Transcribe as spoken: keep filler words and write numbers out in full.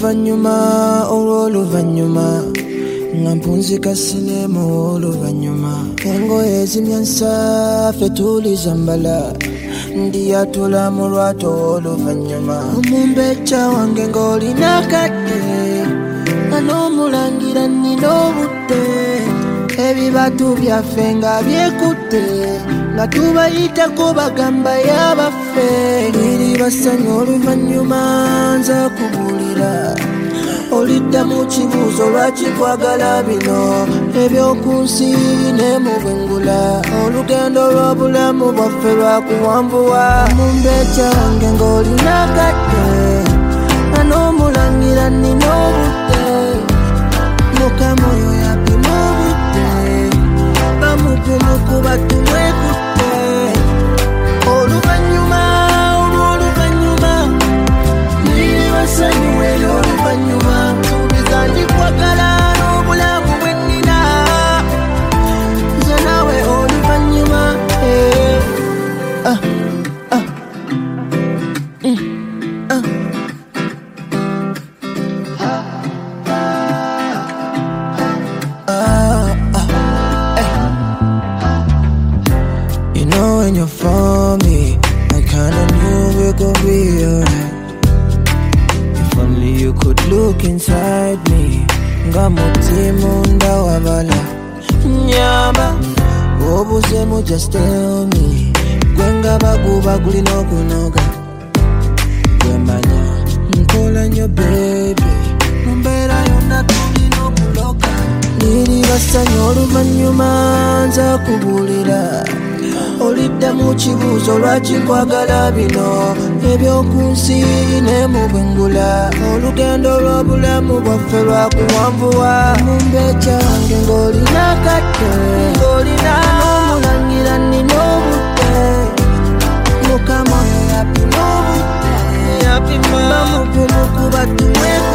oluvanyuma olw'oluvanyuma nga mpunzika sinema oluvanyuma engoye ezimyansa ffe tulizambala ndiyatula mu lwato oluvanyuma omumbeca wange ng'olina kadde nga n'omulangira nnina obudde ebibatu byaffe nga byekutte nga tubayitako bagamba y'abaffe liri basanyu oluvanyuma nza kubulira olidda mu kibuuzo lwaki twagala bino ebyokunsi ne mu bwengula olugendo lw'obulamu bwaffe lwakuwanvuwa mumbeca wange ng'olina kadde nga n'omulangira nnina obudde mukama oyo yapima obudde bamupumukuba tumwekutte oluvanyuma olw'oluvanyuma liri basanyu eri oluvanyuma tubiza ndikwagala n'obulamu bwennina nze nawe oluvanyuma ah ah mm ah when you're for me, I kinda knew we were gonna be alright. If only you could look inside me, ngamutima undawabala nyamba obuzemu just tell me gwenga baguba gulina okunoga gwemanya nkola nnyo baby mumbeera yonna tulina okuloka liri basanyu oluvanyuma nza kubulira olidda mu kibuuzo lwaki nkwagala bino ebyokunsi ne mu bwengula olugendo lw'obulamu bwaffe lwakuwanvuwa mumbeca wange ng'olina kadde ng'olina n'omulangira nnina obudde mukama oyo yapima obudde bamupumukuba tumwekutte